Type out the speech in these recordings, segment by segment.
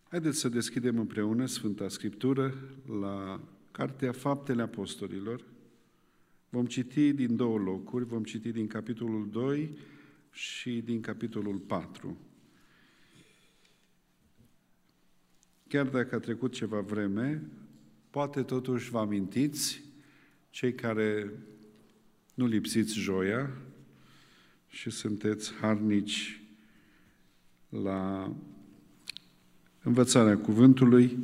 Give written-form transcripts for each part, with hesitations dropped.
Haideți să deschidem împreună Sfânta Scriptură la Cartea Faptele Apostolilor. Vom citi din două locuri, vom citi din capitolul 2 și din capitolul 4. Chiar dacă a trecut ceva vreme, poate totuși vă amintiți, cei care nu lipsiți joia și sunteți harnici la învățarea cuvântului,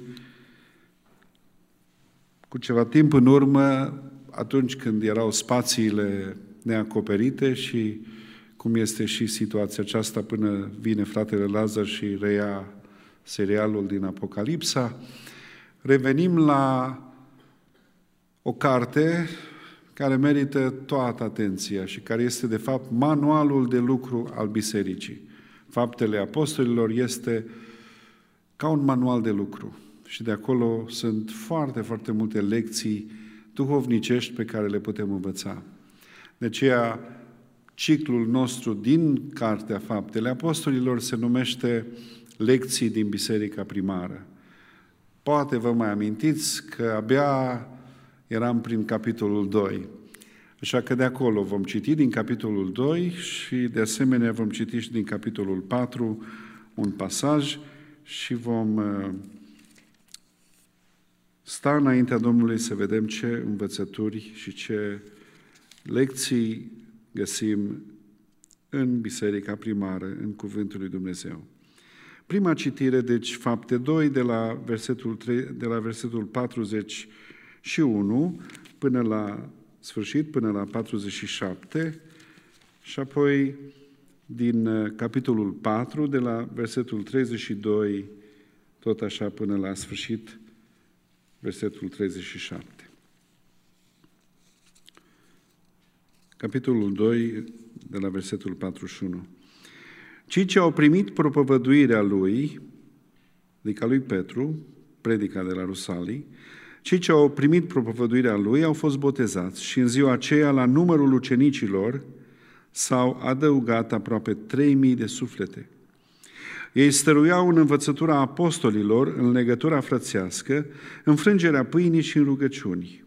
cu ceva timp în urmă, atunci când erau spațiile neacoperite și cum este și situația aceasta până vine fratele Lazar și reia serialul din Apocalipsa, revenim la o carte care merită toată atenția și care este, de fapt, manualul de lucru al bisericii. Faptele Apostolilor este ca un manual de lucru și de acolo sunt foarte, foarte multe lecții duhovnicești pe care le putem învăța. De aceea, ciclul nostru din Cartea Faptele Apostolilor se numește Lecții din Biserica Primară. Poate vă mai amintiți că abia eram prin capitolul 2. Așa că de acolo vom citi din capitolul 2 și de asemenea vom citi și din capitolul 4 un pasaj și vom sta înaintea Domnului să vedem ce învățături și ce lecții găsim în Biserica Primară, în Cuvântul lui Dumnezeu. Prima citire, deci, Fapte 2, de la versetul 41 până la sfârșit, până la 47, și apoi din capitolul 4, de la versetul 32, tot așa până la sfârșit, versetul 37. Capitolul 2, de la versetul 41. Cei ce au primit propovăduirea lui, adică lui Petru, predica de la Rusalii, cei ce au primit propovăduirea lui au fost botezați și în ziua aceea, la numărul ucenicilor, s-au adăugat aproape 3.000 de suflete. Ei stăruiau în învățătura apostolilor, în legătura frățească, în frângerea pâinii și în rugăciuni.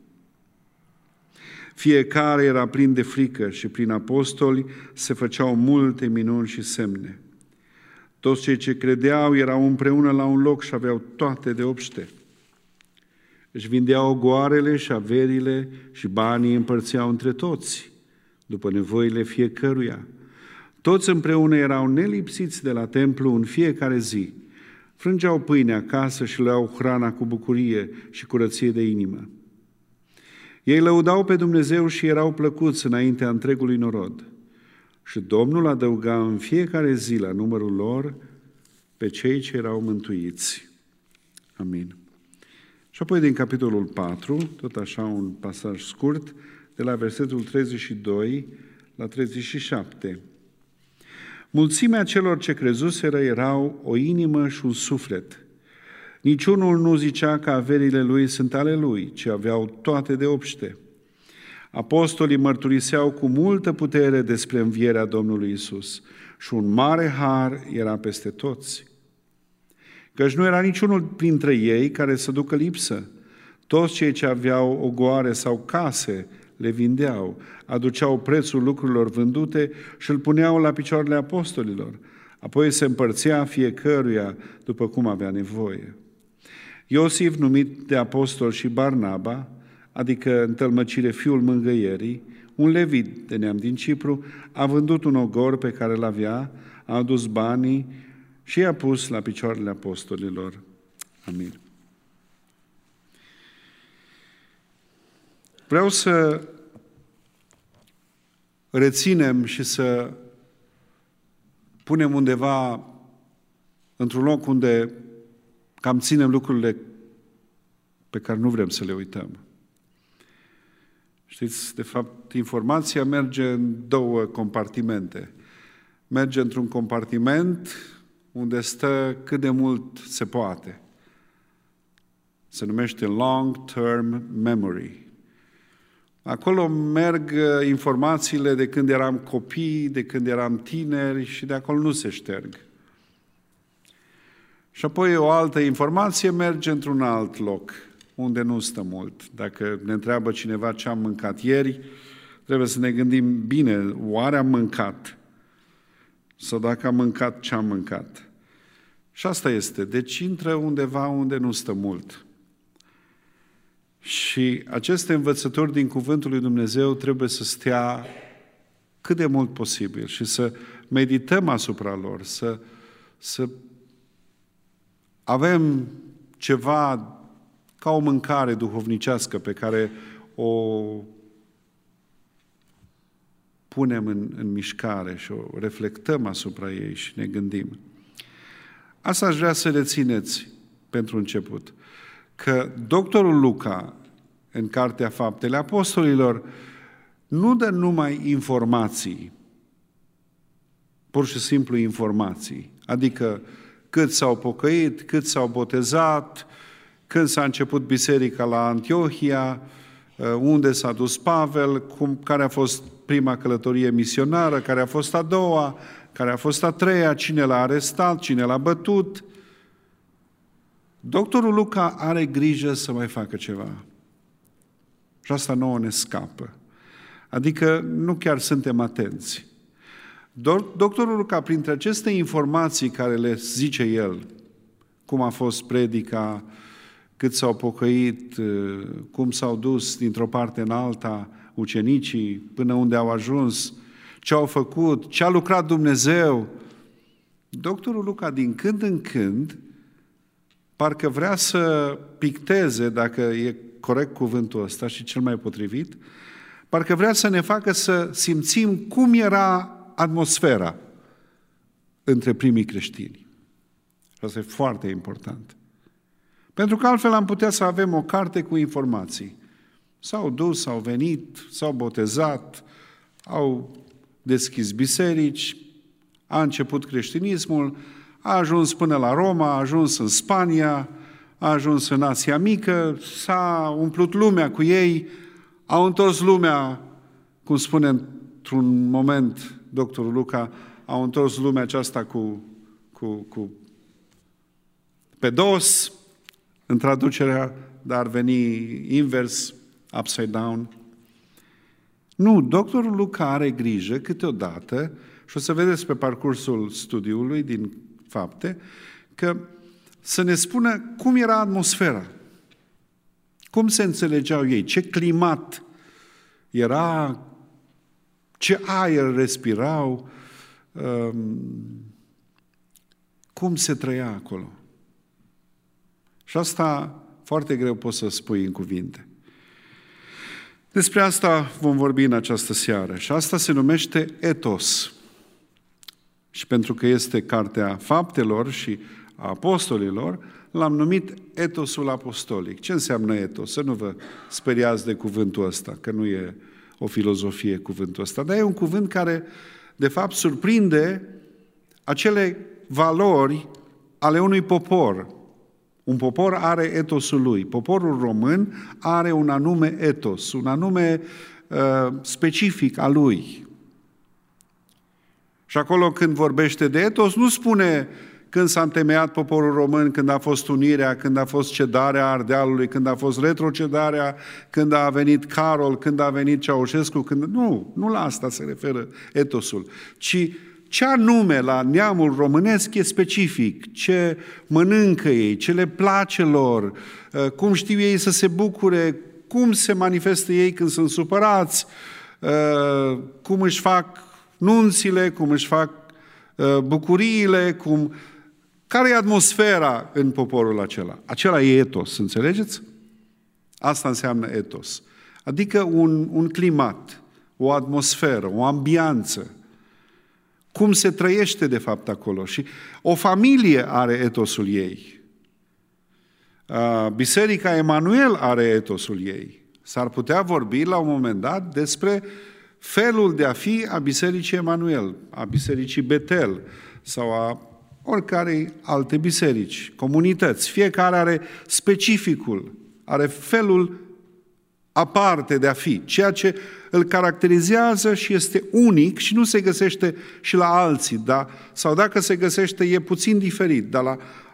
Fiecare era plin de frică și prin apostoli se făceau multe minuni și semne. Toți cei ce credeau erau împreună la un loc și aveau toate de obște. Își vindeau ogoarele și averile și banii împărțeau între toți, după nevoile fiecăruia. Toți împreună erau nelipsiți de la templu în fiecare zi. Frângeau pâine acasă și luau hrana cu bucurie și curăție de inimă. Ei lăudau pe Dumnezeu și erau plăcuți înaintea întregului norod. Și Domnul adăuga în fiecare zi la numărul lor pe cei ce erau mântuiți. Amin. Și apoi din capitolul 4, tot așa un pasaj scurt, de la versetul 32 la 37. Mulțimea celor ce crezuseră erau o inimă și un suflet. Niciunul nu zicea că averile lui sunt ale lui, ci aveau toate de obște. Apostolii mărturiseau cu multă putere despre învierea Domnului Isus și un mare har era peste toți. Căci nu era niciunul printre ei care să ducă lipsă. Toți cei ce aveau ogoare sau case le vindeau, aduceau prețul lucrurilor vândute și îl puneau la picioarele apostolilor. Apoi se împărțea fiecăruia după cum avea nevoie. Iosif, numit de apostol, și Barnaba, adică în tălmăcire fiul mângâierii, un levit de neam din Cipru, a vândut un ogor pe care l-avea, a adus banii și i-a pus la picioarele apostolilor. Amin. Vreau să reținem și să punem undeva într-un loc unde cam ținem lucrurile pe care nu vrem să le uităm. Știți, de fapt, informația merge în două compartimente. Merge într-un compartiment unde stă cât de mult se poate. Se numește long-term memory. Acolo merg informațiile de când eram copii, de când eram tineri și de acolo nu se șterg. Și apoi o altă informație merge într-un alt loc, unde nu stă mult. Dacă ne întreabă cineva ce am mâncat ieri, trebuie să ne gândim bine, oare am mâncat? Sau dacă am mâncat, ce am mâncat? Și asta este. Deci intră undeva unde nu stă mult. Și aceste învățături din Cuvântul lui Dumnezeu trebuie să stea cât de mult posibil și să medităm asupra lor, să avem ceva ca o mâncare duhovnicească pe care o punem în mișcare și o reflectăm asupra ei și ne gândim. Asta aș vrea să rețineți pentru început, că doctorul Luca, în Cartea Faptele Apostolilor, nu dă numai informații, pur și simplu informații, adică cât s-au pocăit, cât s-au botezat, când s-a început biserica la Antiohia, unde s-a dus Pavel, care a fost prima călătorie misionară, care a fost a doua, care a fost a treia, cine l-a arestat, cine l-a bătut. Doctorul Luca are grijă să mai facă ceva. Și asta nouă ne scapă. Adică nu chiar suntem atenți. Doctorul Luca, printre aceste informații care le zice el, cum a fost predica, cât s-au pocăit, cum s-au dus dintr-o parte în alta ucenicii, până unde au ajuns, ce au făcut, ce a lucrat Dumnezeu. Doctorul Luca, din când în când, parcă vrea să picteze, dacă e corect cuvântul ăsta și cel mai potrivit, parcă vrea să ne facă să simțim cum era atmosfera între primii creștini. Asta e foarte important. Pentru că altfel am putea să avem o carte cu informații. S-au dus, s-au venit, s-au botezat, au deschis biserici, a început creștinismul, a ajuns până la Roma, a ajuns în Spania, a ajuns în Asia Mică, s-a umplut lumea cu ei, au întors lumea, cum spune într-un moment doctorul Luca, au întors lumea aceasta cu pe dos, în traducerea, dar veni invers, upside down. Nu, doctorul Luca are grijă câteodată, și o să vedeți pe parcursul studiului din Fapte, că să ne spună cum era atmosfera, cum se înțelegeau ei, ce climat era, ce aer respirau, cum se trăia acolo. Și asta foarte greu poți să spui în cuvinte. Despre asta vom vorbi în această seară și asta se numește etos. Și pentru că este cartea faptelor și a apostolilor, l-am numit etosul apostolic. Ce înseamnă etos? Să nu vă speriați de cuvântul ăsta, că nu e o filozofie cuvântul ăsta, dar e un cuvânt care, de fapt, surprinde acele valori ale unui popor. Un popor are etosul lui. Poporul român are un anume etos, un anume specific al lui. Și acolo când vorbește de etos, nu spune când s-a întemeiat poporul român, când a fost unirea, când a fost cedarea Ardealului, când a fost retrocedarea, când a venit Carol, când a venit Ceaușescu, nu la asta se referă etosul, ci ce anume la neamul românesc e specific, ce mănâncă ei, ce le place lor, cum știu ei să se bucure, cum se manifestă ei când sunt supărați, cum își fac nunțile, cum își fac bucuriile, care e atmosfera în poporul acela. Acela e etos, înțelegeți? Asta înseamnă etos. Adică un climat, o atmosferă, o ambianță. Cum se trăiește de fapt acolo. Și o familie are etosul ei. Biserica Emanuel are etosul ei. S-ar putea vorbi la un moment dat despre felul de a fi a Bisericii Emanuel, a Bisericii Betel sau a oricărei alte biserici, comunități. Fiecare are specificul, are felul aparte de a fi, ceea ce îl caracterizează și este unic și nu se găsește și la alții, sau dacă se găsește e puțin diferit, dar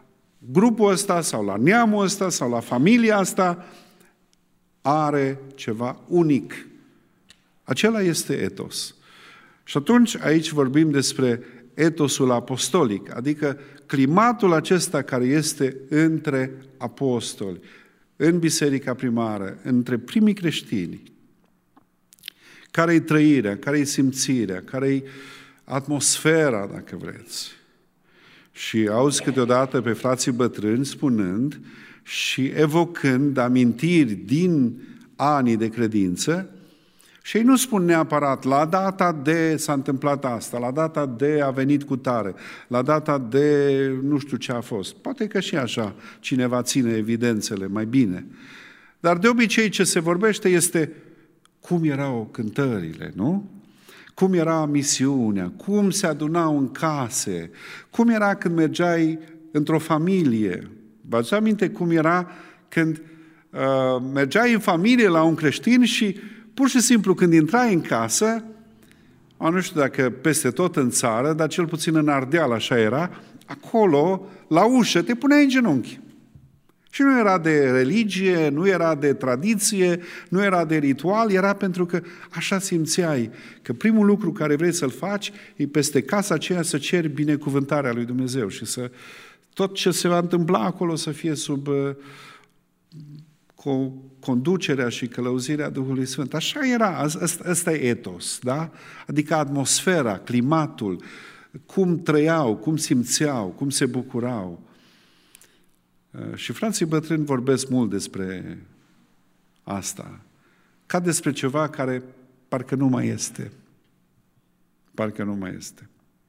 grupul ăsta sau la neamul ăsta sau la familia asta are ceva unic. Acela este etos. Și atunci aici vorbim despre etosul apostolic, adică climatul acesta care este între apostoli, în biserica primară, între primii creștini. Care-i trăirea, care-i simțirea, care-i atmosfera, dacă vreți. Și auzi câteodată pe frații bătrâni spunând și evocând amintiri din anii de credință și ei nu spun neapărat la data de s-a întâmplat asta, la data de a venit cu tare, la data de nu știu ce a fost. Poate că și așa cineva ține evidențele mai bine. Dar de obicei ce se vorbește este cum erau cântările, nu? Cum era misiunea, cum se adunau în case, cum era când mergeai într-o familie. Vă aduceți aminte cum era când mergeai în familie la un creștin și pur și simplu când intrai în casă, nu știu dacă peste tot în țară, dar cel puțin în Ardeal așa era, acolo, la ușă, te puneai în genunchi. Și nu era de religie, nu era de tradiție, nu era de ritual, era pentru că așa simțeai că primul lucru care vrei să-l faci e peste casa aceea să ceri binecuvântarea lui Dumnezeu și să tot ce se va întâmpla acolo să fie sub conducerea și călăuzirea Duhului Sfânt. Așa era, ăsta e etos, da? Adică atmosfera, climatul, cum trăiau, cum simțeau, cum se bucurau. Și frații bătrâni vorbesc mult despre asta, ca despre ceva care parcă nu mai este. Parcă nu mai este.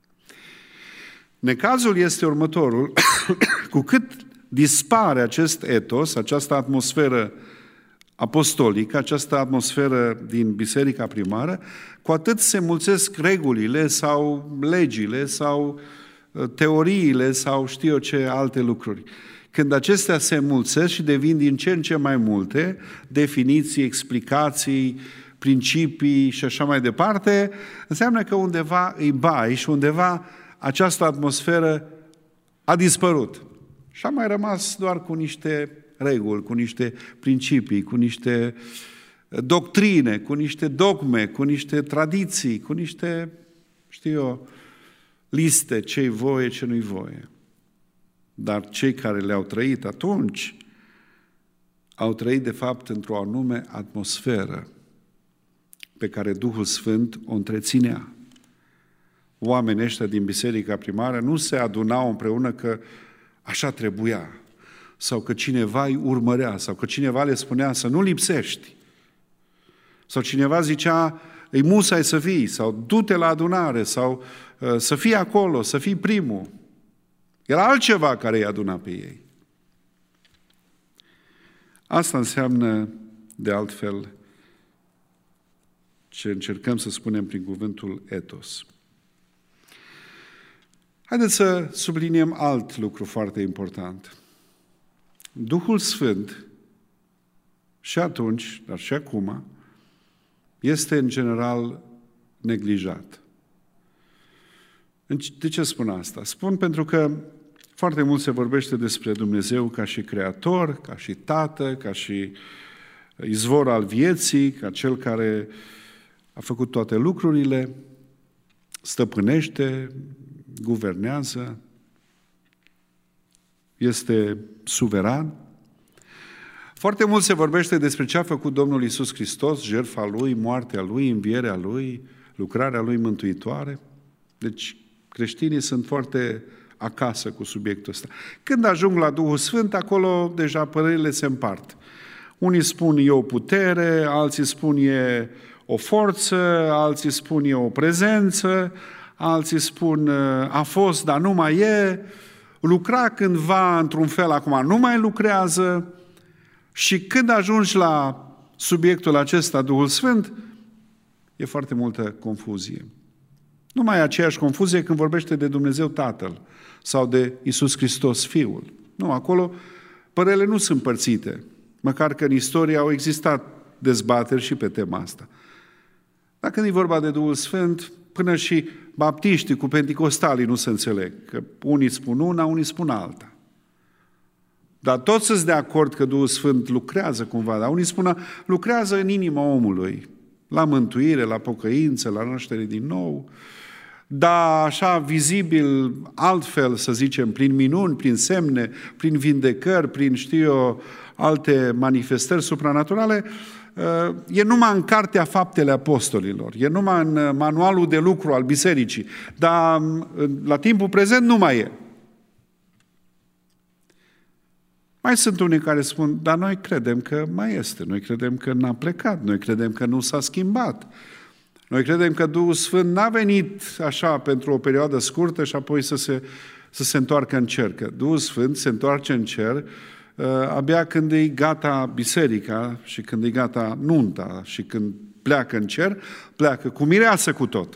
Necazul este următorul, cu cât dispare acest etos, această atmosferă apostolică, această atmosferă din biserica primară, cu atât se mulțesc regulile sau legile sau teoriile sau știu eu ce alte lucruri. Când acestea se înmulțesc și devin din ce în ce mai multe, definiții, explicații, principii și așa mai departe, înseamnă că undeva îi bai și undeva această atmosferă a dispărut. Și a mai rămas doar cu niște reguli, cu niște principii, cu niște doctrine, cu niște dogme, cu niște tradiții, cu niște, știu eu, liste, ce-i voie, ce nu-i voie. Dar cei care le-au trăit atunci, au trăit de fapt într-o anume atmosferă pe care Duhul Sfânt o întreținea. Oamenii ăștia din biserica primară nu se adunau împreună că așa trebuia, sau că cineva îi urmărea, sau că cineva le spunea să nu lipsești, sau cineva zicea îi musai să vii, sau du-te la adunare, sau să fii acolo, să fii primul. Era altceva care îi aduna pe ei. Asta înseamnă, de altfel, ce încercăm să spunem prin cuvântul etos. Haideți să subliniem alt lucru foarte important. Duhul Sfânt, și atunci, dar și acum, este în general neglijat. De ce spun asta? Spun pentru că foarte mult se vorbește despre Dumnezeu ca și creator, ca și tată, ca și izvor al vieții, ca cel care a făcut toate lucrurile, stăpânește, guvernează, este suveran. Foarte mult se vorbește despre ce a făcut Domnul Iisus Hristos, jertfa Lui, moartea Lui, învierea Lui, lucrarea Lui mântuitoare. Deci creștinii sunt foarte acasă cu subiectul ăsta. Când ajung la Duhul Sfânt, acolo deja părerile se împart. Unii spun e o putere, alții spun e o forță, alții spun e o prezență, alții spun a fost, dar nu mai e, lucra cândva într-un fel, acum nu mai lucrează. Și când ajungi la subiectul acesta, Duhul Sfânt, e foarte multă confuzie. Nu mai e aceeași confuzie când vorbește de Dumnezeu Tatăl sau de Iisus Hristos Fiul. Nu, acolo părerile nu sunt împărțite, măcar că în istorie au existat dezbateri și pe tema asta. Dar când e vorba de Duhul Sfânt, până și baptiștii cu penticostalii nu se înțeleg, că unii spun una, unii spun alta. Dar toți sunt de acord că Duhul Sfânt lucrează cumva, dar unii spun lucrează în inima omului, la mântuire, la pocăință, la naștere din nou, dar așa vizibil, altfel, să zicem, prin minuni, prin semne, prin vindecări, prin, alte manifestări supranaturale, e numai în Cartea Faptele Apostolilor, e numai în manualul de lucru al bisericii, dar la timpul prezent nu mai e. Mai sunt unii care spun, dar noi credem că mai este, noi credem că n-a plecat, noi credem că nu s-a schimbat. Noi credem că Duhul Sfânt n-a venit așa pentru o perioadă scurtă și apoi să se întoarcă în cer. Că Duhul Sfânt se întoarce în cer abia când e gata biserica și când e gata nunta și când pleacă în cer, pleacă cu mireasă cu tot.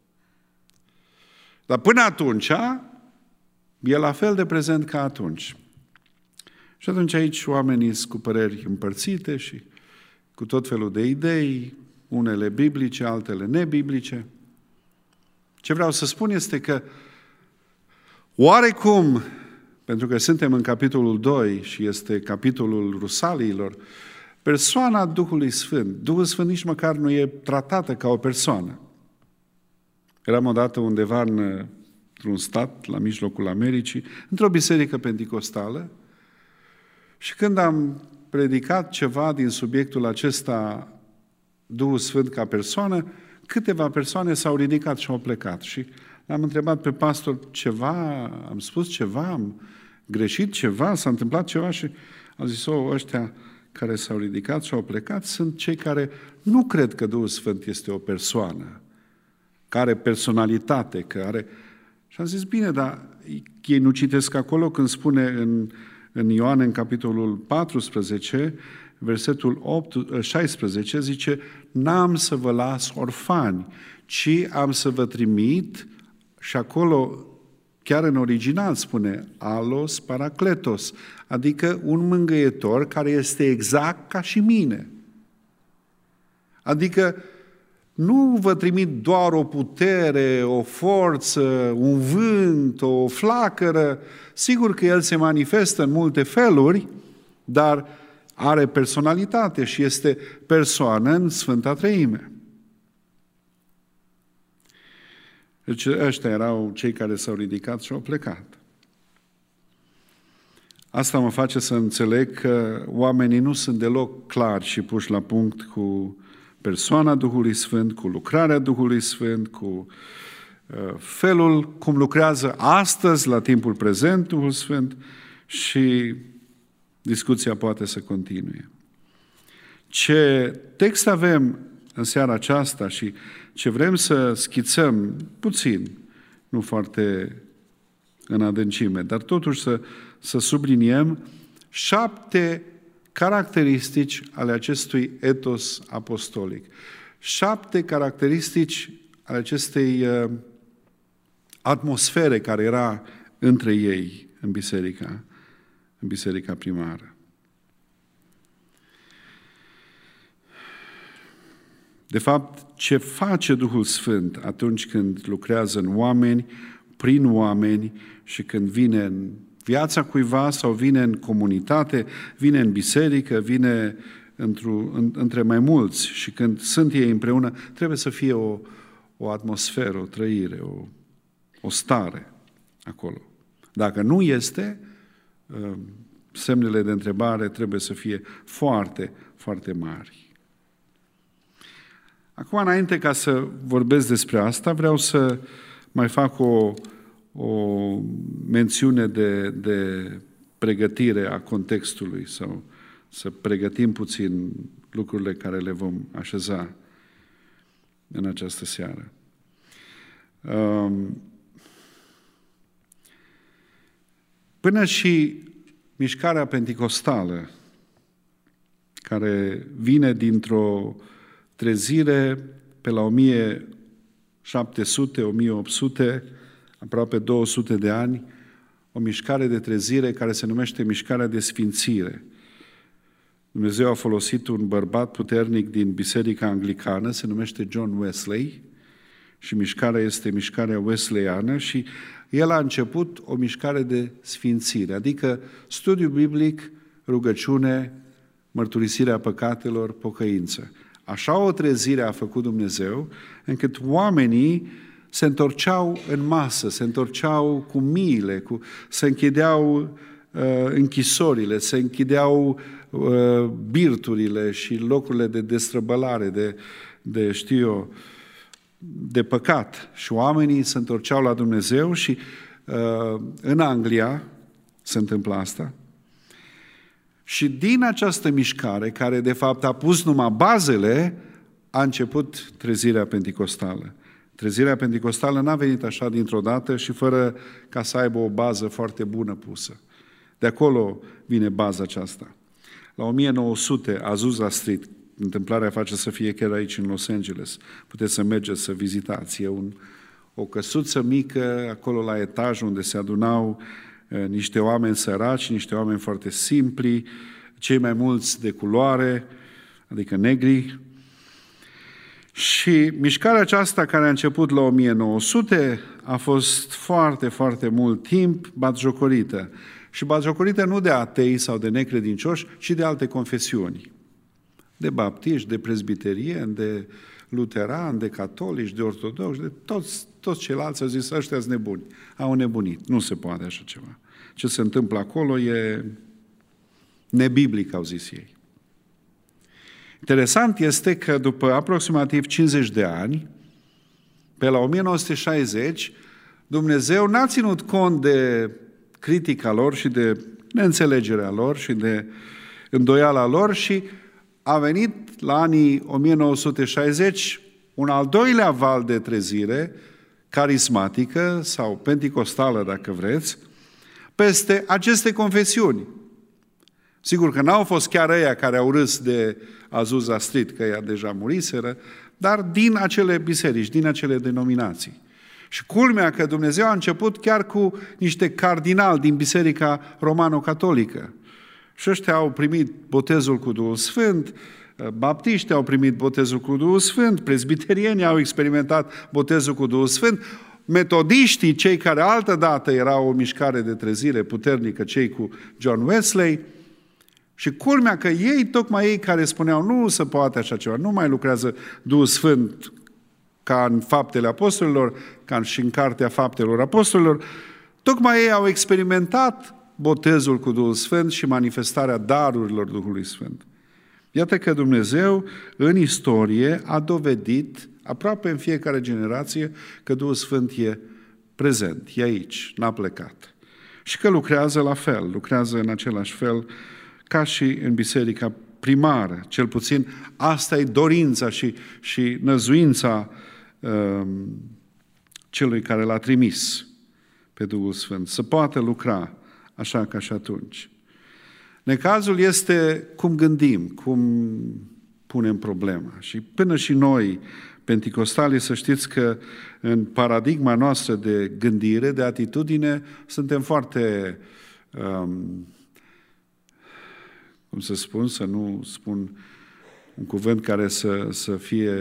Dar până atunci e la fel de prezent ca atunci. Și atunci aici oamenii sunt cu păreri împărțite și cu tot felul de idei, unele biblice, altele nebiblice. Ce vreau să spun este că oarecum, pentru că suntem în capitolul 2 și este capitolul Rusaliilor, persoana Duhului Sfânt, Duhul Sfânt nici măcar nu e tratată ca o persoană. Eram odată undeva într-un stat, la mijlocul Americii, într-o biserică penticostală, și când am predicat ceva din subiectul acesta, Duhul Sfânt ca persoană, câteva persoane s-au ridicat și au plecat. Și l-am întrebat pe pastor, am spus ceva, am greșit ceva, s-a întâmplat ceva și a zis, ăștia care s-au ridicat și au plecat sunt cei care nu cred că Duhul Sfânt este o persoană, care are personalitate, că are... Și am zis, bine, dar ei nu citesc acolo când spune în Ioan, în capitolul 14, versetul 16, zice, n-am să vă las orfani, ci am să vă trimit, și acolo, chiar în original spune, alos parakletos, adică un mângâietor care este exact ca și mine. Adică nu vă trimit doar o putere, o forță, un vânt, o flacără. Sigur că El se manifestă în multe feluri, dar are personalitate și este persoană în Sfânta Treime. Deci ăștia erau cei care s-au ridicat și au plecat. Asta mă face să înțeleg că oamenii nu sunt deloc clari și puși la punct cu persoana Duhului Sfânt, cu lucrarea Duhului Sfânt, cu felul cum lucrează astăzi, la timpul prezent, Duhul Sfânt, și discuția poate să continue. Ce text avem în seara aceasta și ce vrem să schițăm puțin, nu foarte în adâncime, dar totuși să subliniem 7 caracteristici ale acestui etos apostolic. 7 caracteristici ale acestei atmosfere care era între ei în biserica primară. De fapt, ce face Duhul Sfânt atunci când lucrează în oameni, prin oameni și când vine în viața cuiva sau vine în comunitate, vine în biserică, vine între mai mulți și când sunt ei împreună, trebuie să fie o atmosferă, o trăire, o stare acolo. Dacă nu este, semnele de întrebare trebuie să fie foarte, foarte mari. Acum, înainte ca să vorbesc despre asta, vreau să mai fac o mențiune de pregătire a contextului sau să pregătim puțin lucrurile care le vom așeza în această seară. Până și mișcarea penticostală, care vine dintr-o trezire pe la 1700, 1800, aproape 200 de ani, o mișcare de trezire care se numește mișcarea de sfințire. Dumnezeu a folosit un bărbat puternic din Biserica Anglicană, se numește John Wesley, și mișcarea este mișcarea wesleyană și el a început o mișcare de sfințire, adică studiu biblic, rugăciune, mărturisirea păcatelor, pocăință. Așa o trezire a făcut Dumnezeu, încât oamenii se întorceau în masă, se întorceau cu miile, se închideau închisorile, se închideau birturile și locurile de destrăbălare, de păcat. Și oamenii se întorceau la Dumnezeu și în Anglia se întâmplă asta. Și din această mișcare, care de fapt a pus numai bazele, a început trezirea penticostală. Trezirea penticostală n-a venit așa dintr-o dată și fără ca să aibă o bază foarte bună pusă. De acolo vine baza aceasta. La 1900, Azusa Street, întâmplarea face să fie chiar aici în Los Angeles. Puteți să mergeți să vizitați. E o căsuță mică, acolo la etaj, unde se adunau niște oameni săraci, niște oameni foarte simpli, cei mai mulți de culoare, adică negri. Și mișcarea aceasta, care a început la 1900, a fost foarte, foarte mult timp batjocorită. Și batjocorită nu de atei sau de necredincioși, ci de alte confesiuni. De baptiști, de prezbiterieni, de luterani, de catolici, de ortodoxi, de toți ceilalți au zis, ăștia-s nebuni, au nebunit. Nu se poate așa ceva. Ce se întâmplă acolo e nebiblic, au zis ei. Interesant este că după aproximativ 50 de ani, pe la 1960, Dumnezeu n-a ținut cont de critica lor și de neînțelegerea lor și de îndoiala lor și a venit la anii 1960 un al doilea val de trezire carismatică sau penticostală, dacă vreți, peste aceste confesiuni. Sigur că n-au fost chiar ăia care au râs de Azusa Street, că ea deja muriseră, dar din acele biserici, din acele denominații. Și culmea că Dumnezeu a început chiar cu niște cardinali din Biserica Romano-Catolică. Și ăștia au primit botezul cu Duhul Sfânt, baptiștii au primit botezul cu Duhul Sfânt, prezbiterienii au experimentat botezul cu Duhul Sfânt, metodiștii, cei care altădată erau o mișcare de trezire puternică, cei cu John Wesley, și culmea că ei, tocmai ei care spuneau nu se poate așa ceva, nu mai lucrează Duhul Sfânt ca în Faptele Apostolilor, ca și în Cartea Faptelor Apostolilor, tocmai ei au experimentat botezul cu Duhul Sfânt și manifestarea darurilor Duhului Sfânt. Iată că Dumnezeu în istorie a dovedit aproape în fiecare generație că Duhul Sfânt e prezent, e aici, n-a plecat. Și că lucrează la fel, lucrează în același fel ca și în biserica primară. Cel puțin asta e dorința și năzuința celui care l-a trimis pe Duhul Sfânt, să poată lucra așa ca și atunci. Necazul este cum gândim, cum punem problema. Și până și noi, penticostalii, să știți că în paradigma noastră de gândire, de atitudine, suntem foarte, cum să spun, să nu spun un cuvânt care să fie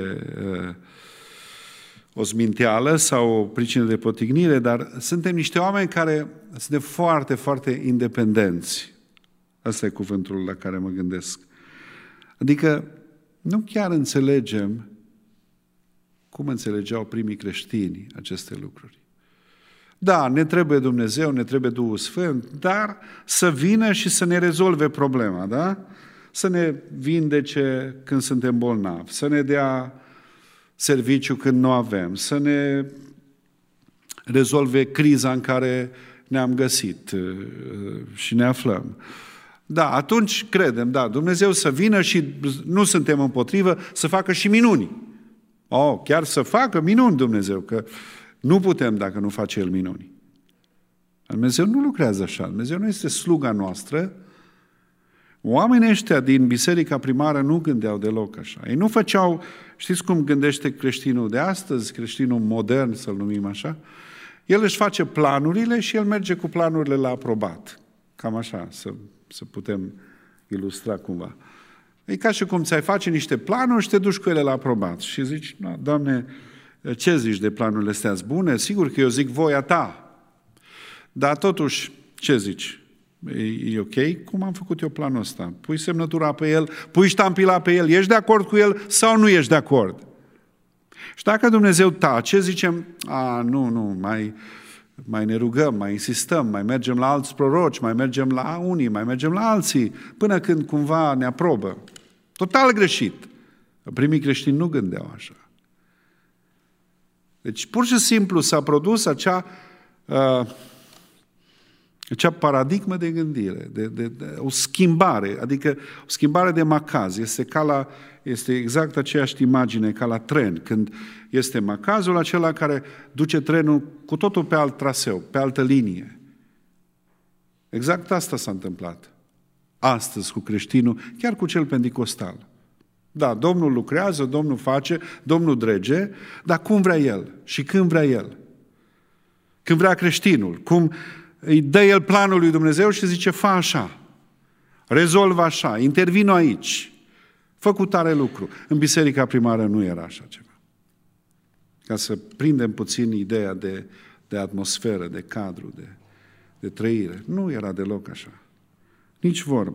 o zminteală sau o pricină de potignire, dar suntem niște oameni care suntem foarte, foarte independenți. Asta e cuvântul la care mă gândesc. Adică nu chiar înțelegem cum înțelegeau primii creștini aceste lucruri. Da, ne trebuie Dumnezeu, ne trebuie Duhul Sfânt, dar să vină și să ne rezolve problema, da? Să ne vindece când suntem bolnavi, să ne dea serviciu când nu avem, să ne rezolve criza în care ne-am găsit și ne aflăm. Da, atunci credem, da, Dumnezeu să vină și nu suntem împotrivă, să facă și minuni. Chiar să facă minuni Dumnezeu, că nu putem dacă nu face El minuni. Dumnezeu nu lucrează așa, Dumnezeu nu este sluga noastră. Oamenii ăștia din biserica primară nu gândeau deloc așa. Ei nu făceau, știți cum gândește creștinul de astăzi, creștinul modern, să-l numim așa? El își face planurile și el merge cu planurile la aprobat. Cam așa, să putem ilustra cumva. E ca și cum ți-ai face niște planuri și te duci cu ele la aprobat. Și zici, Doamne, ce zici de planurile astea bune? Sigur că eu zic voia ta. Dar totuși, ce zici? E ok? Cum am făcut eu planul ăsta? Pui semnătura pe el, pui ștampila pe el, ești de acord cu el sau nu ești de acord? Și dacă Dumnezeu tace, zicem, nu, mai ne rugăm, mai insistăm, mai mergem la alți proroci, mai mergem la unii, mai mergem la alții, până când cumva ne aprobă. Total greșit. Primii creștini nu gândeau așa. Deci, pur și simplu s-a produs acea paradigmă de gândire, de o schimbare, adică o schimbare de macaz. Este exact aceeași imagine ca la tren, când este macazul acela care duce trenul cu totul pe alt traseu, pe altă linie. Exact asta s-a întâmplat astăzi cu creștinul, chiar cu cel pentecostal. Da, Domnul lucrează, Domnul face, Domnul drege, dar cum vrea El și când vrea El? Când vrea creștinul, cum îi dă el planul lui Dumnezeu și zice, fă așa, rezolvă așa, intervino aici, fă cu tare lucru. În biserica primară nu era așa ceva. Ca să prindem puțin ideea de atmosferă, de cadru, de trăire. Nu era deloc așa. Nici vorbă.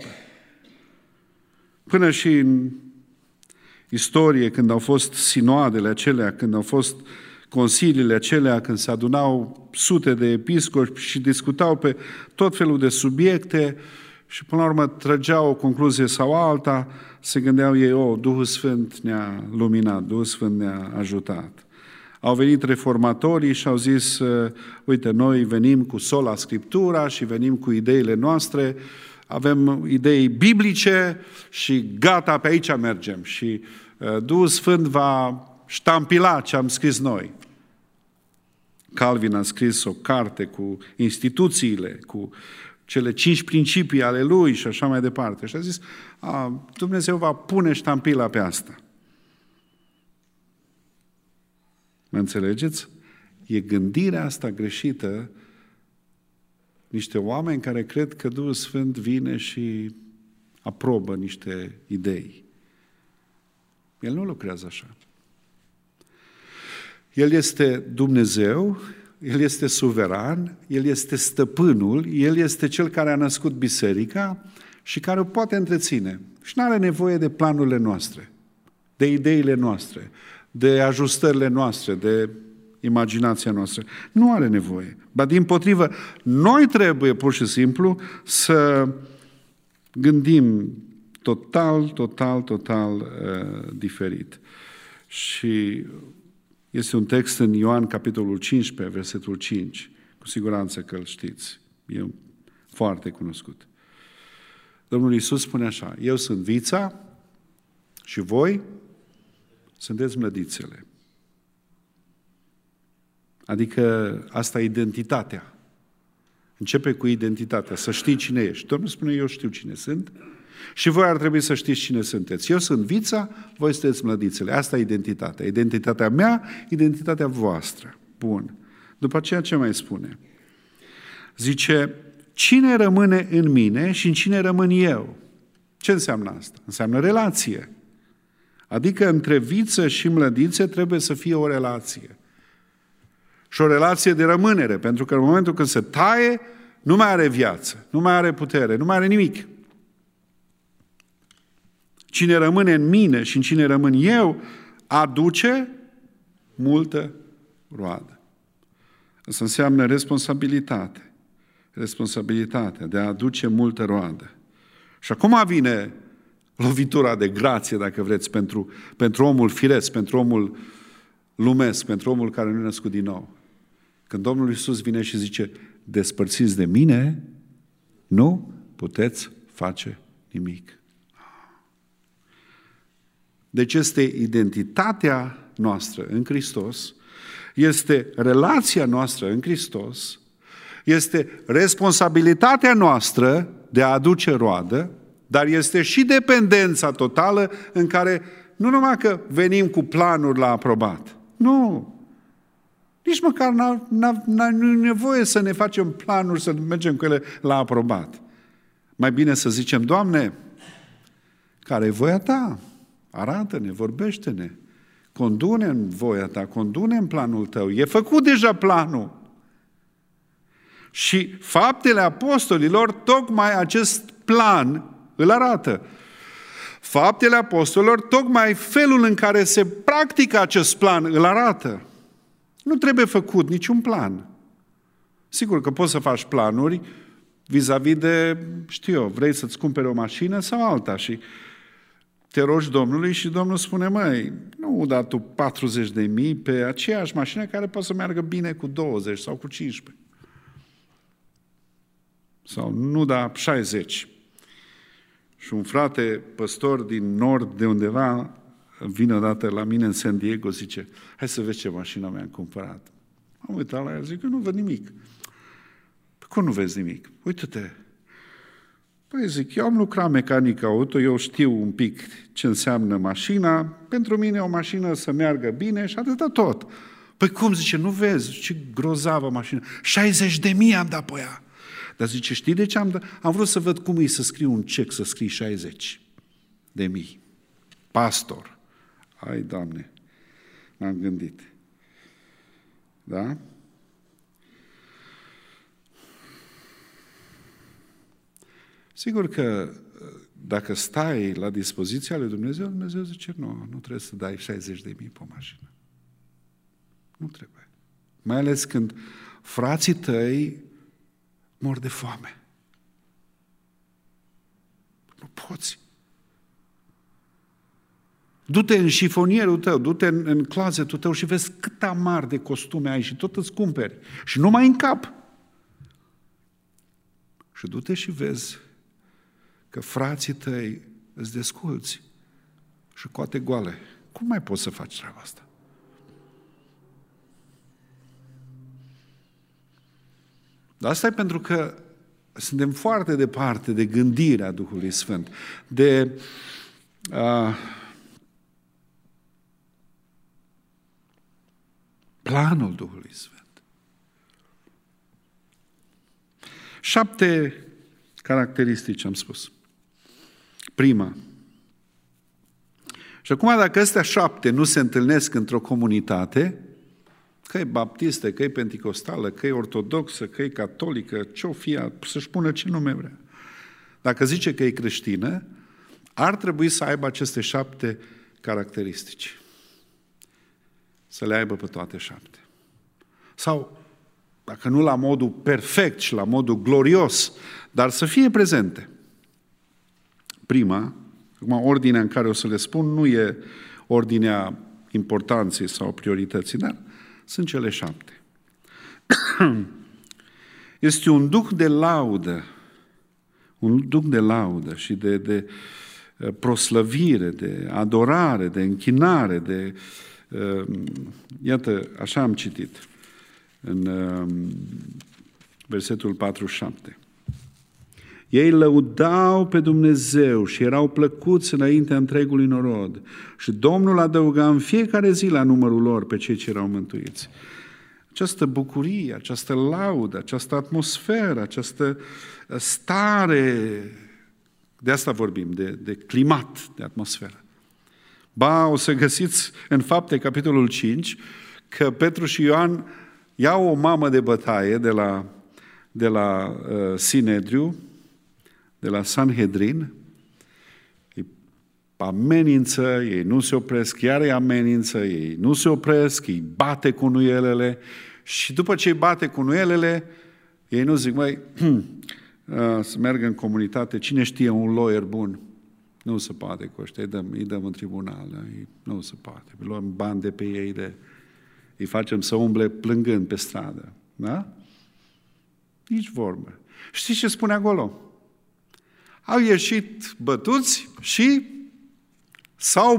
Până și în istorie, când au fost sinoadele acelea, când au fost consiliile acelea, când se adunau sute de episcopi și discutau pe tot felul de subiecte și până la urmă trăgeau o concluzie sau alta, se gândeau ei, Duhul Sfânt ne-a luminat, Duhul Sfânt ne-a ajutat. Au venit reformatorii și au zis, uite, noi venim cu sola Scriptura și venim cu ideile noastre, avem idei biblice și gata, pe aici mergem. Și Duhul Sfânt va ștampila ce am scris noi. Calvin a scris o carte cu instituțiile, cu cele 5 principii ale lui și așa mai departe. Și a zis, Dumnezeu va pune ștampila pe asta. Mă înțelegeți? E gândirea asta greșită, niște oameni care cred că Duhul Sfânt vine și aprobă niște idei. El nu lucrează așa. El este Dumnezeu, El este suveran, El este stăpânul, El este Cel care a născut biserica și care o poate întreține. Și nu are nevoie de planurile noastre, de ideile noastre, de ajustările noastre, de imaginația noastră. Nu are nevoie. Ba dimpotrivă, noi trebuie pur și simplu să gândim total diferit. Și este un text în Ioan, capitolul 15, versetul 5. Cu siguranță că îl știți. E foarte cunoscut. Domnul Iisus spune așa, eu sunt vița și voi sunteți mlădițele. Adică asta e identitatea. Începe cu identitatea, să știi cine ești. Domnul spune, eu știu cine sunt și voi ar trebui să știți cine sunteți. Eu sunt vița, voi sunteți mlădițele. Asta e identitatea. Identitatea mea, identitatea voastră. Bun. După aceea ce mai spune? Zice, cine rămâne în mine și în cine rămân eu? Ce înseamnă asta? Înseamnă relație. Adică între viță și mlădițe trebuie să fie o relație. Și o relație de rămânere, pentru că în momentul când se taie, nu mai are viață, nu mai are putere, nu mai are nimic. Cine rămâne în mine și în cine rămân eu, aduce multă roadă. Asta înseamnă responsabilitate. Responsabilitatea de a aduce multă roadă. Și acum vine lovitura de grație, dacă vreți, pentru omul firesc, pentru omul lumesc, pentru omul care nu e născut din nou. Când Domnul Iisus vine și zice, despărțiți de mine, nu puteți face nimic. Deci este identitatea noastră în Hristos, este relația noastră în Hristos, este responsabilitatea noastră de a aduce roadă, dar este și dependența totală în care nu numai că venim cu planuri la aprobat. Nu. Nici măcar nu e nevoie să ne facem planuri, să mergem cu ele la aprobat. Mai bine să zicem, Doamne, care e voia Ta? Arată-ne, vorbește-ne. Condune în voia ta, condune în planul tău. E făcut deja planul. Și Faptele Apostolilor tocmai acest plan îl arată. Faptele Apostolilor tocmai felul în care se practică acest plan îl arată. Nu trebuie făcut niciun plan. Sigur că poți să faci planuri vis-a-vis de, vrei să-ți cumpere o mașină sau alta și te rogi Domnului și Domnul spune, măi, nu da tu 40.000 pe aceeași mașină care poate să meargă bine cu 20 sau cu 15. Sau nu da 60. Și un frate păstor din nord de undeva vine odată la mine în San Diego, zice, hai să vezi ce mașină mi-am cumpărat. Am uitat la el, zic, eu nu văd nimic. Păi cum nu vezi nimic? Uită-te. Păi zic, eu am lucrat mecanic auto, eu știu un pic ce înseamnă mașina, pentru mine o mașină să meargă bine și atâta tot. Păi cum, zice, nu vezi? Ce grozavă mașină. 60.000 am dat pe ea. Dar zice, știi de ce am dat? Am vrut să văd cum e să scriu un cec, să scrii 60.000. Pastor. Ai, Doamne, m-am gândit. Da? Sigur că dacă stai la dispoziția lui Dumnezeu, Dumnezeu zice, nu trebuie să dai 60.000 pe o mașină. Nu trebuie. Mai ales când frații tăi mor de foame. Nu poți. Du-te în șifonierul tău, du-te în closetul tău și vezi cât amar de costume ai și tot îți cumperi. Și nu mai în cap. Și du-te și vezi că frații tăi îți desculți și coate goale. Cum mai poți să faci treaba asta? Dar asta e pentru că suntem foarte departe de gândirea Duhului Sfânt, de planul Duhului Sfânt. 7 caracteristici am spus. Prima. Și acum dacă astea 7 nu se întâlnesc într-o comunitate, că e baptistă, că e penticostală, că e ortodoxă, că e catolică, ce-o fie, să-și pună ce nume vrea. Dacă zice că e creștină, ar trebui să aibă aceste 7 caracteristici. Să le aibă pe toate 7. Sau, dacă nu la modul perfect și la modul glorios, dar să fie prezente. Prima, acum ordinea în care o să le spun, nu e ordinea importanței sau priorității, dar sunt cele 7. Este un duh de laudă, și de proslăvire, de adorare, de închinare, de... Iată, așa am citit în versetul 47. Ei lăudau pe Dumnezeu și erau plăcuți înaintea întregului norod. Și Domnul adăuga în fiecare zi la numărul lor pe cei ce erau mântuiți. Această bucurie, această laudă, această atmosferă, această stare, de asta vorbim, de climat, de atmosferă. Ba, o să găsiți în Fapte, capitolul 5, că Petru și Ioan iau o mamă de bătaie de la Sinedriu, de la Sanhedrin, îi amenință, ei nu se opresc, iar îi amenință, ei nu se opresc, îi bate cu nuielele și după ce îi bate cu nuielele, ei nu zic, măi, să meargă în comunitate, cine știe un lawyer bun? Nu se poate cu ăștia, îi dăm în tribunal, nu se poate, luăm bani de pe ei, îi facem să umble plângând pe stradă, da? Nici vorbă. Știți ce spune acolo? Au ieșit bătuți și s-au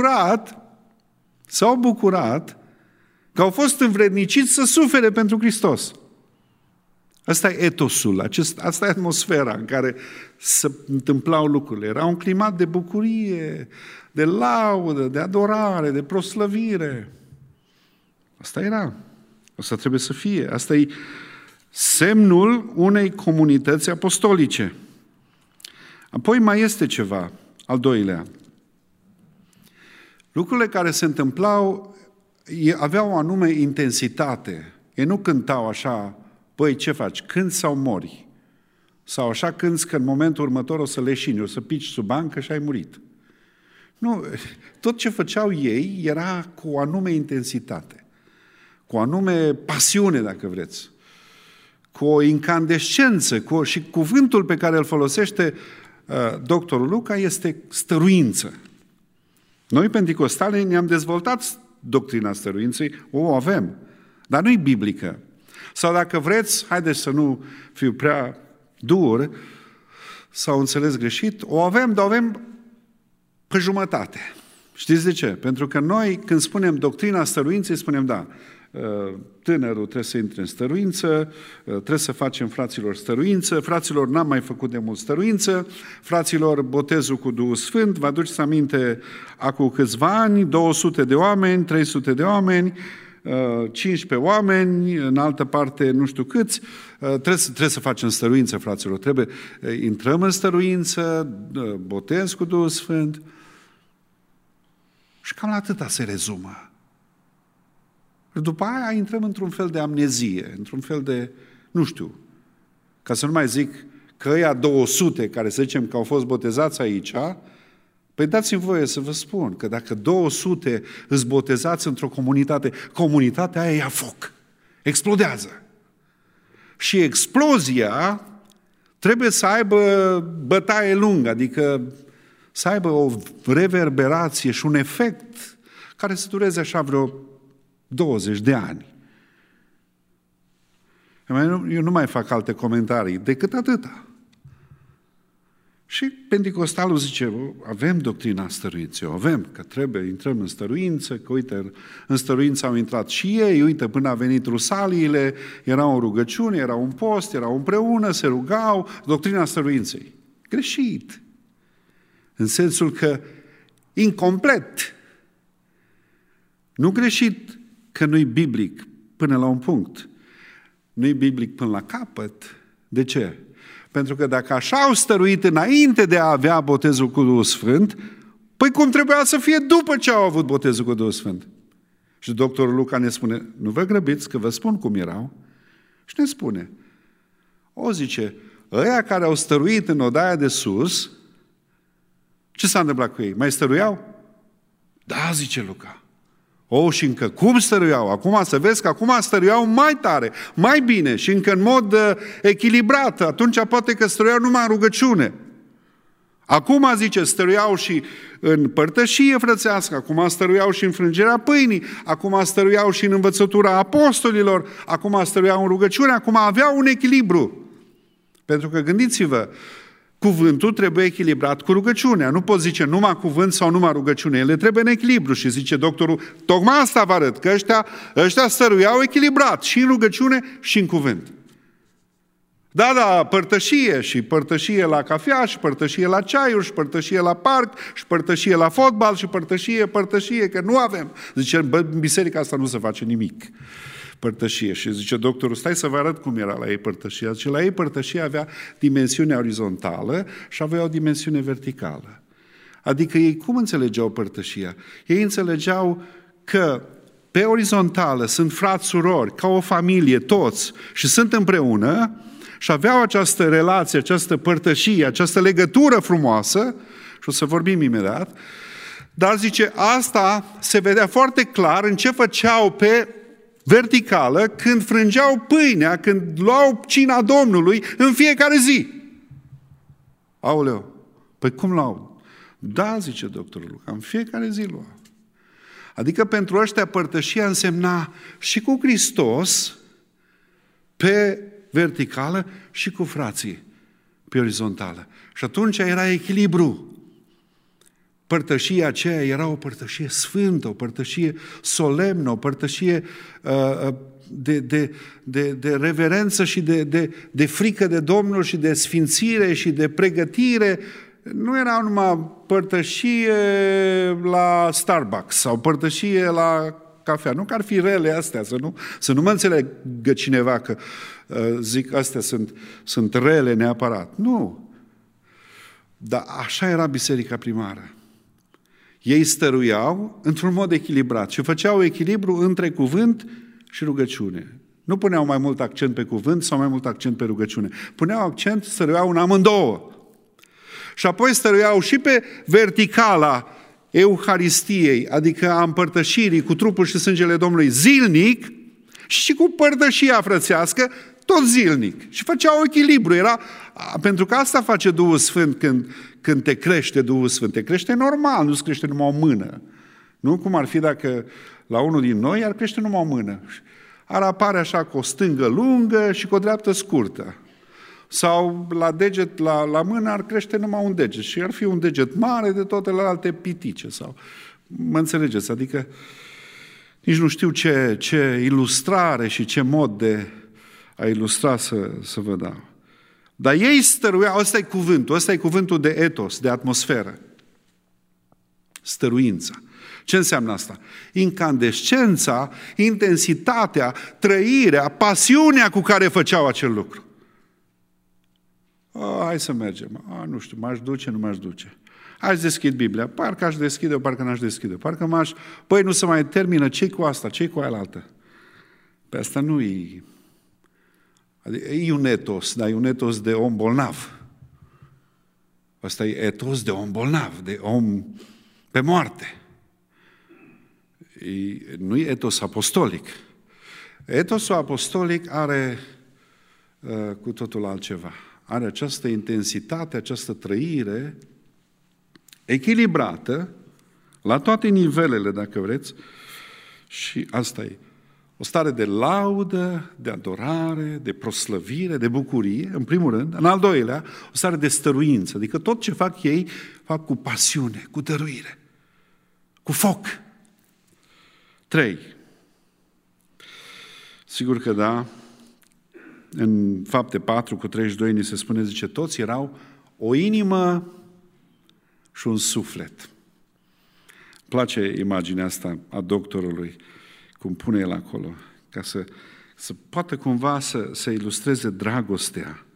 bucurat că au fost învredniciți să sufere pentru Hristos. Asta e etosul, asta e atmosfera în care se întâmplau lucrurile. Era un climat de bucurie, de laudă, de adorare, de proslăvire. Asta era. Asta trebuie să fie. Asta e semnul unei comunități apostolice. Apoi mai este ceva, al doilea. Lucrurile care se întâmplau aveau o anume intensitate. Ei nu cântau așa, băi, ce faci, cânți sau mori? Sau așa cânți că în momentul următor o să leșini, o să pici sub bancă și ai murit. Nu, tot ce făceau ei era cu o anume intensitate, cu o anume pasiune, dacă vreți, cu o incandescență, și cuvântul pe care îl folosește doctorul Luca este stăruință. Noi, penticostali, ne-am dezvoltat doctrina stăruinței, o avem, dar nu e biblică. Sau dacă vreți, haideți să nu fiu prea dur sau înțeles greșit, o avem, dar o avem pe jumătate. Știți de ce? Pentru că noi, când spunem doctrina stăruinței, spunem, da, tânărul trebuie să intre în stăruință, trebuie să facem fraților stăruință, fraților n-am mai făcut de mult stăruință, fraților botezul cu Duhul Sfânt, vă aduceți aminte, acum câțiva ani, 200 de oameni, 300 de oameni, 15 oameni, în altă parte nu știu câți, trebuie să facem stăruință, fraților, intrăm în stăruință, botez cu Duhul Sfânt și cam la atâta se rezumă. După aia intrăm într-un fel de amnezie, într-un fel de, nu știu, ca să nu mai zic că ăia 200 care să zicem că au fost botezați aici, păi dați-mi voie să vă spun că dacă 200 îți botezați într-o comunitate, comunitatea aia ia foc, explodează. Și explozia trebuie să aibă bătaie lungă, adică să aibă o reverberație și un efect care să dureze așa vreo 20 de ani. Eu nu mai fac alte comentarii decât atâta. Și penticostalul zice, avem doctrina stăruinței, o avem, că trebuie, intrăm în stăruință, că uite, în stăruință au intrat și ei, uite, până a venit rusaliile, era o rugăciune, era un post, erau împreună, se rugau, doctrina stăruinței. Greșit. În sensul că incomplet. Nu greșit că nu-i biblic până la un punct. Nu-i biblic până la capăt. De ce? Pentru că dacă așa au stăruit înainte de a avea botezul cu Duhul Sfânt, păi cum trebuia să fie după ce au avut botezul cu Duhul Sfânt? Și doctorul Luca ne spune, nu vă grăbiți că vă spun cum erau. Și ne spune, zice, ăia care au stăruit în odaia de sus, ce s-a întâmplat cu ei? Mai stăruiau? Da, zice Luca. Și încă cum stăruiau? Acum să vezi că acum stăruiau mai tare, mai bine și încă în mod echilibrat. Atunci poate că stăruiau numai în rugăciune. Acum, zice, stăruiau și în părtășie frățească, acum stăruiau și în frângerea pâinii, acum stăruiau și în învățătura apostolilor, acum stăruiau în rugăciune, acum aveau un echilibru. Pentru că gândiți-vă, cuvântul trebuie echilibrat cu rugăciunea. Nu poți zice numai cuvânt sau numai rugăciune. Ele trebuie în echilibru. Și zice doctorul, tocmai asta vă arăt, că ăștia stăruiau echilibrat și în rugăciune și în cuvânt. Da, părtășie și părtășie la cafea și părtășie la ceaiuri și părtășie la parc și părtășie la fotbal și părtășie, că nu avem. Zice, în biserica asta nu se face nimic. Părtășie. Și zice doctorul, stai să vă arăt cum era la ei părtășia. Zice, la ei părtășia avea dimensiune orizontală și avea o dimensiune verticală. Adică ei cum înțelegeau părtășia? Ei înțelegeau că pe orizontală sunt frați, surori, ca o familie, toți, și sunt împreună și aveau această relație, această părtășie, această legătură frumoasă, și o să vorbim imediat, dar zice, asta se vedea foarte clar în ce făceau pe verticală când frângeau pâinea, când luau cina Domnului în fiecare zi. Aoleu, păi cum luau? Da, zice doctorul Luca, în fiecare zi luau. Adică pentru ăștia părtășia însemna și cu Hristos pe verticală și cu frații pe orizontală. Și atunci era echilibru. Părtășia aceea era o părtășie sfântă, o părtășie solemnă, o părtășie de reverență și de frică de Domnul și de sfințire și de pregătire. Nu era numai părtășie la Starbucks sau părtășie la cafea. Nu că ar fi rele astea, să nu mă înțelegă cineva că zic astea sunt rele neapărat. Nu. Dar așa era biserica primară. Ei stăruiau într-un mod echilibrat și făceau echilibru între cuvânt și rugăciune. Nu puneau mai mult accent pe cuvânt sau mai mult accent pe rugăciune. Puneau accent, stăruiau în amândouă. Și apoi stăruiau și pe verticala Euharistiei, adică a împărtășirii cu trupul și sângele Domnului zilnic, și cu părtășia frățească tot zilnic. Și făceau echilibru. Pentru că asta face Duhul Sfânt când te crește Duhul Sfânt. Te crește normal, nu-ți crește numai o mână. Nu cum ar fi dacă la unul din noi ar crește numai o mână. Ar apare așa cu o stângă lungă și cu o dreaptă scurtă. Sau la deget, la mână ar crește numai un deget și ar fi un deget mare de toate alte pitice. Sau, mă înțelegeți? Adică nici nu știu ce ilustrare și ce mod de a ilustra să vă dau. Dar ei stăruiau, ăsta e cuvântul de etos, de atmosferă. Stăruința. Ce înseamnă asta? Incandescența, intensitatea, trăirea, pasiunea cu care făceau acel lucru. Hai să mergem. Nu știu, m-aș duce, nu m-aș duce. Hai să deschid Biblia. Parcă aș deschide-o, parcă n-aș deschide-o. Parcă Păi nu se mai termină. Ce-i cu asta? Ce-i cu aia-altă? Pe asta nu e... Adică e un etos, dar e un etos de om bolnav. Asta e etos de om bolnav, de om pe moarte. Nu e etos apostolic. Etosul apostolic are cu totul altceva. Are această intensitate, această trăire echilibrată la toate nivelele, dacă vreți, și asta e. O stare de laudă, de adorare, de proslăvire, de bucurie, în primul rând. În al doilea, o stare de stăruință. Adică tot ce fac ei, fac cu pasiune, cu dăruire, cu foc. 3. Sigur că da, în Fapte 4 cu 32 ni se spune, zice, toți erau o inimă și un suflet. Îmi place imaginea asta a doctorului, cum pune el acolo, ca să poată cumva să ilustreze dragostea.